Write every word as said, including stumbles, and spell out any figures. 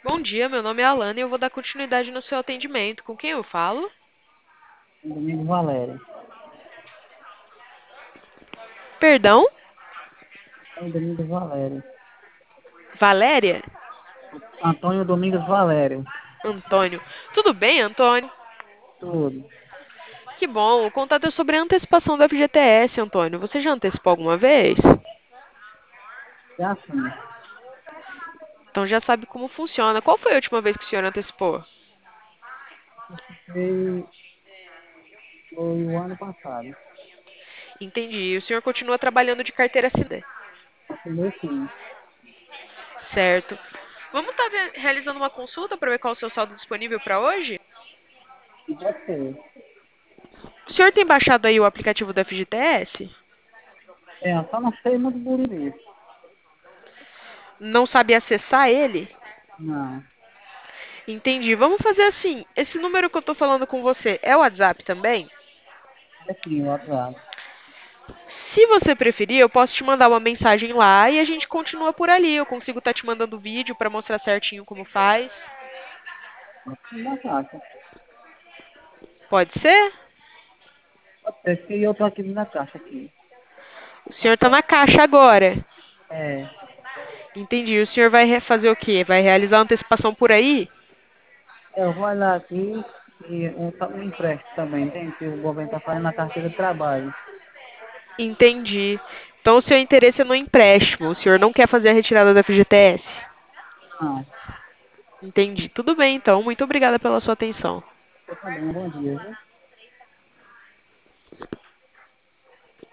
Bom dia, meu nome é Alana e eu vou dar continuidade no seu atendimento. Com quem eu falo? Domingo Valério. Perdão? É o Domingos Valério. Valéria? Antônio Domingos Valério. Antônio. Tudo bem, Antônio? Tudo. Que bom. O contato é sobre a antecipação do F G T S, Antônio. Você já antecipou alguma vez? É assim. Então já sabe como funciona. Qual foi a última vez que o senhor antecipou? Foi, foi o ano passado. Entendi. O senhor continua trabalhando de carteira assinada. Assinei sim. Certo. Vamos estar realizando uma consulta para ver qual é o seu saldo disponível para hoje? Pode ser. O senhor tem baixado aí o aplicativo do F G T S? É, eu só não sei muito buriri. Não sabe acessar ele? Não. Entendi. Vamos fazer assim. Esse número que eu tô falando com você é o WhatsApp também? É sim, o WhatsApp. Se você preferir, eu posso te mandar uma mensagem lá e a gente continua por ali. Eu consigo estar te mandando vídeo para mostrar certinho como faz. Aqui na caixa. Pode ser? Pode ser que eu tô aqui na caixa aqui. O Na senhor está na porta. caixa agora. É. Entendi. O senhor vai re- fazer o quê? Vai realizar a antecipação por aí? Eu vou olhar aqui e um, um empréstimo também, entende? Que o governo tá fazendo na carteira de trabalho. Entendi. Então o seu interesse é no empréstimo. O senhor não quer fazer a retirada do F G T S? Não. Entendi. Tudo bem, então. Muito obrigada pela sua atenção. Você também, um bom dia, viu?